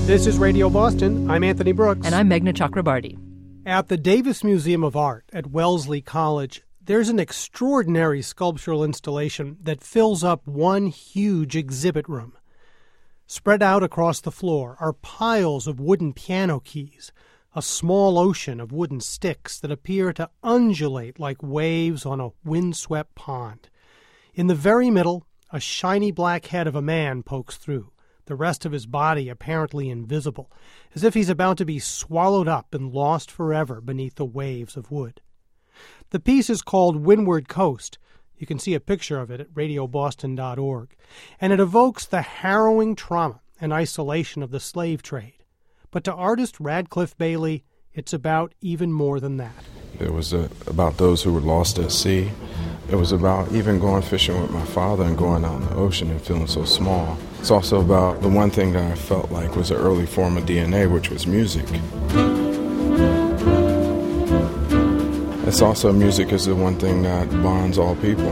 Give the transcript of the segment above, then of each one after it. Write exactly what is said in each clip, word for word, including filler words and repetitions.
This is Radio Boston. I'm Anthony Brooks. And I'm Meghna Chakrabarty. At the Davis Museum of Art at Wellesley College, there's an extraordinary sculptural installation that fills up one huge exhibit room. Spread out across the floor are piles of wooden piano keys, a small ocean of wooden sticks that appear to undulate like waves on a windswept pond. In the very middle, a shiny black head of a man pokes through, the rest of his body apparently invisible, as if he's about to be swallowed up and lost forever beneath the waves of wood. The piece is called Windward Coast. You can see a picture of it at radio boston dot org, and it evokes the harrowing trauma and isolation of the slave trade. But to artist Radcliffe Bailey, it's about even more than that. It was uh, about those who were lost at sea. It was about even going fishing with my father and going out in the ocean and feeling so small. It's also about the one thing that I felt like was an early form of D N A, which was music. It's also music is the one thing that bonds all people.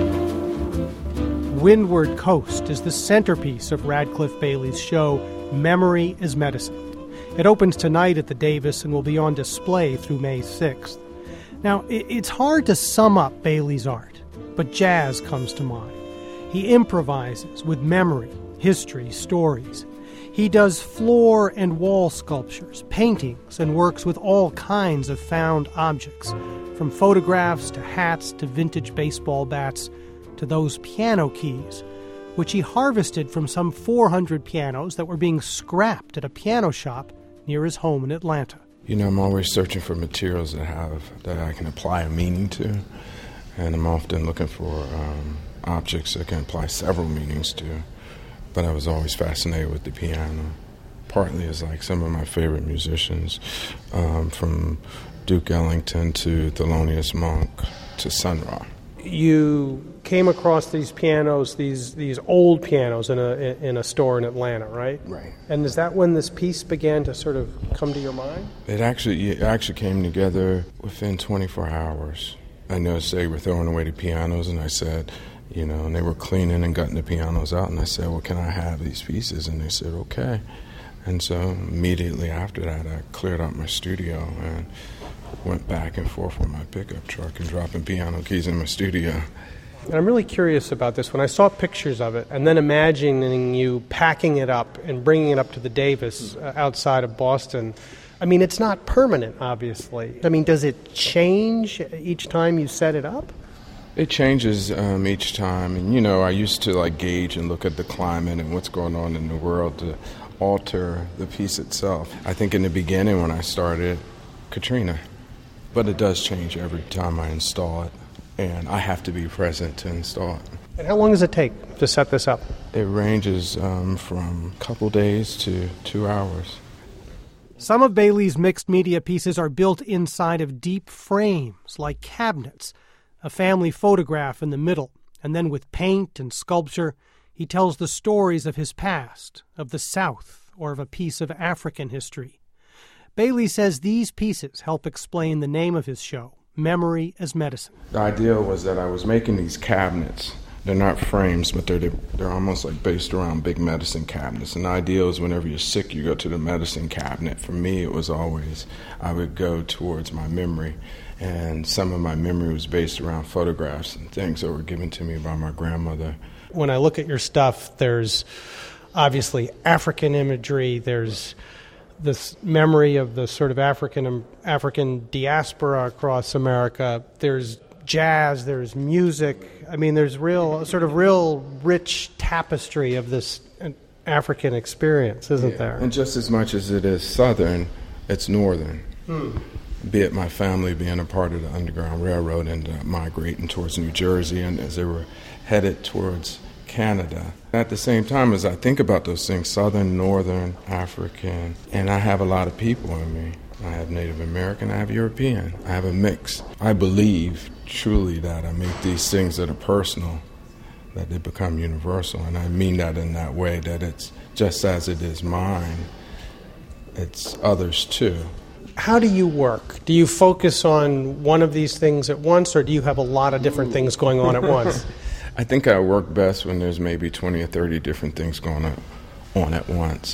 Windward Coast is the centerpiece of Radcliffe Bailey's show, Memory is Medicine. It opens tonight at the Davis and will be on display through May sixth. Now, it's hard to sum up Bailey's art, but jazz comes to mind. He improvises with memory, history, stories. He does floor and wall sculptures, paintings, and works with all kinds of found objects, from photographs to hats to vintage baseball bats to those piano keys, which he harvested from some four hundred pianos that were being scrapped at a piano shop near his home in Atlanta. You know, I'm always searching for materials that have that I can apply a meaning to, and I'm often looking for um, objects that can apply several meanings to. But I was always fascinated with the piano, partly as like some of my favorite musicians, um, from Duke Ellington to Thelonious Monk to Sun Ra. You came across these pianos, these these old pianos in a in a store in Atlanta, right? Right. And is that when this piece began to sort of come to your mind? It actually it actually came together within twenty-four hours. I noticed they were throwing away the pianos, and I said, you know, and they were cleaning and gutting the pianos out, and I said, well, can I have these pieces? And they said, okay. And so immediately after that, I cleared out my studio and went back and forth with my pickup truck and dropping piano keys in my studio. And I'm really curious about this. When I saw pictures of it, and then imagining you packing it up and bringing it up to the Davis uh, outside of Boston, I mean, it's not permanent, obviously. I mean, does it change each time you set it up? It changes um, each time. And, you know, I used to, like, gauge and look at the climate and what's going on in the world to alter the piece itself. I think in the beginning when I started, Katrina. But it does change every time I install it, and I have to be present to install it. And how long does it take to set this up? It ranges um, from a couple days to two hours. Some of Bailey's mixed media pieces are built inside of deep frames, like cabinets, a family photograph in the middle, and then with paint and sculpture, he tells the stories of his past, of the South, or of a piece of African history. Bailey says these pieces help explain the name of his show, Memory as Medicine. The idea was that I was making these cabinets. They're not frames, but they're they're almost like based around big medicine cabinets. And the idea is whenever you're sick, you go to the medicine cabinet. For me, it was always, I would go towards my memory. And some of my memory was based around photographs and things that were given to me by my grandmother. When I look at your stuff, there's obviously African imagery, there's this memory of the sort of African African diaspora across America. There's jazz, there's music. I mean, there's real sort of real rich tapestry of this African experience, isn't yeah. there? And just as much as it is Southern, it's Northern. Hmm. Be it my family being a part of the Underground Railroad and uh, migrating towards New Jersey, and as they were headed towards Canada. At the same time, as I think about those things, Southern, Northern, African, and I have a lot of people in me. I have Native American, I have European, I have a mix. I believe truly that I make these things that are personal, that they become universal, and I mean that in that way, that it's just as it is mine, it's others too. How do you work? Do you focus on one of these things at once, or do you have a lot of different things going on at once? I think I work best when there's maybe twenty or thirty different things going on at once.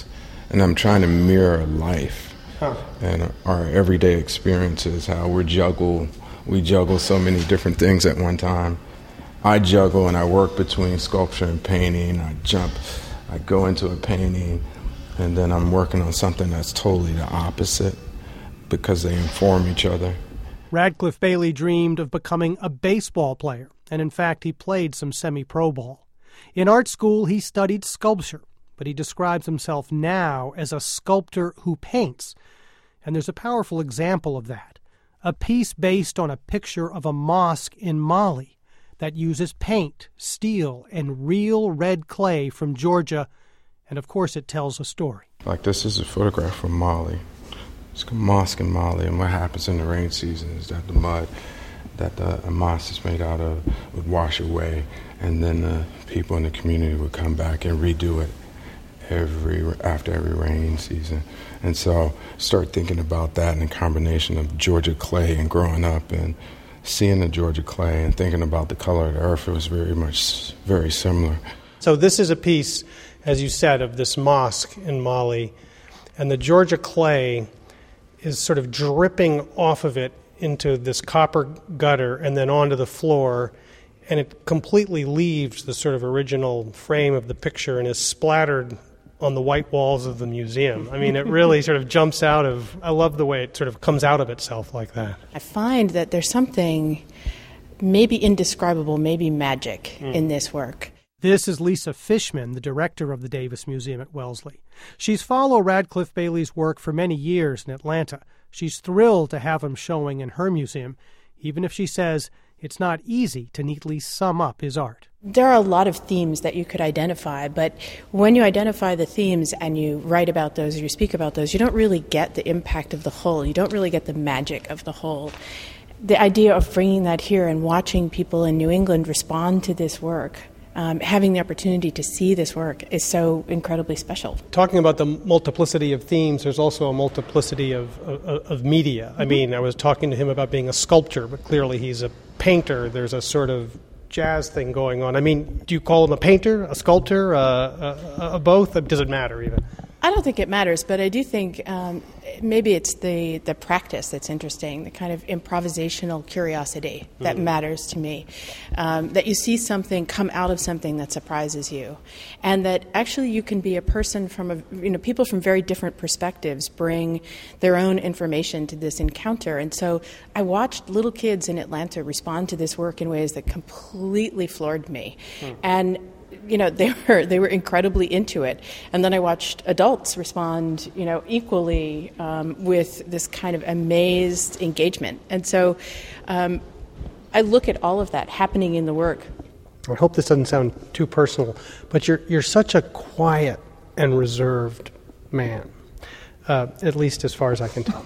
and I'm trying to mirror life huh. and our everyday experiences, how we juggle, we juggle so many different things at one time. I juggle and I work between sculpture and painting. I jump, I go into a painting, and then I'm working on something that's totally the opposite because they inform each other. Radcliffe Bailey dreamed of becoming a baseball player, and in fact, he played some semi-pro ball. In art school, he studied sculpture, but he describes himself now as a sculptor who paints. And there's a powerful example of that, a piece based on a picture of a mosque in Mali that uses paint, steel, and real red clay from Georgia, and of course it tells a story. Like this is a photograph from Mali. It's a mosque in Mali, and what happens in the rain season is that the mud that the a mosque is made out of would wash away, and then the people in the community would come back and redo it every after every rain season. And so start thinking about that in a combination of Georgia clay and growing up and seeing the Georgia clay and thinking about the color of the earth. It was very much very similar. So this is a piece, as you said, of this mosque in Mali, and the Georgia clay is sort of dripping off of it into this copper gutter and then onto the floor, and it completely leaves the sort of original frame of the picture and is splattered on the white walls of the museum. I mean, it really sort of jumps out of, I love the way it sort of comes out of itself like that. I find that there's something maybe indescribable, maybe magic mm. in this work. This is Lisa Fishman, the director of the Davis Museum at Wellesley. She's followed Radcliffe Bailey's work for many years in Atlanta. She's thrilled to have him showing in her museum, even if she says it's not easy to neatly sum up his art. There are a lot of themes that you could identify, but when you identify the themes and you write about those or you speak about those, you don't really get the impact of the whole. You don't really get the magic of the whole. The idea of bringing that here and watching people in New England respond to this work, Um, having the opportunity to see this work is so incredibly special. Talking about the multiplicity of themes, there's also a multiplicity of, of, of media. Mm-hmm. I mean, I was talking to him about being a sculptor, but clearly he's a painter. There's a sort of jazz thing going on. I mean, do you call him a painter, a sculptor, uh, a, a both? Does it matter even? I don't think it matters, but I do think um, maybe it's the, the practice that's interesting, the kind of improvisational curiosity that mm. matters to me, um, that you see something come out of something that surprises you, and that actually you can be a person from, a, you know, people from very different perspectives bring their own information to this encounter. And so I watched little kids in Atlanta respond to this work in ways that completely floored me. Mm. And you know, they were they were incredibly into it. And then I watched adults respond, you know, equally um, with this kind of amazed engagement. And so um, I look at all of that happening in the work. I hope this doesn't sound too personal, but you're you're such a quiet and reserved man, uh, at least as far as I can tell.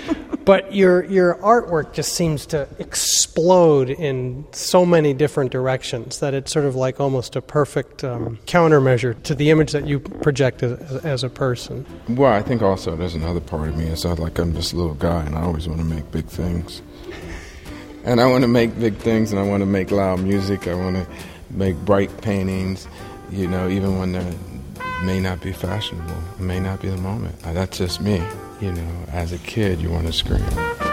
But your your artwork just seems to explode in so many different directions that it's sort of like almost a perfect um, countermeasure to the image that you project as, as a person. Well, I think also there's another part of me. It's not like I'm this little guy and I always want to make big things. And I want to make big things and I want to make loud music. I want to make bright paintings, you know, even when they may not be fashionable. It may not be the moment. That's just me. You know, as a kid, you want to scream.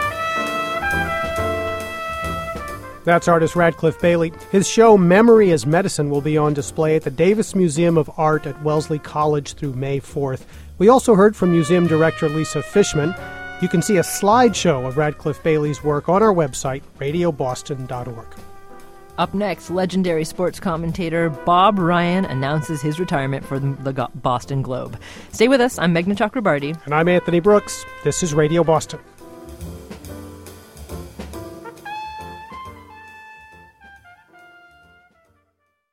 That's artist Radcliffe Bailey. His show, Memory as Medicine, will be on display at the Davis Museum of Art at Wellesley College through May fourth. We also heard from museum director Lisa Fishman. You can see a slideshow of Radcliffe Bailey's work on our website, radio boston dot org. Up next, legendary sports commentator Bob Ryan announces his retirement for the Boston Globe. Stay with us. I'm Meghna Chakrabarti. And I'm Anthony Brooks. This is Radio Boston.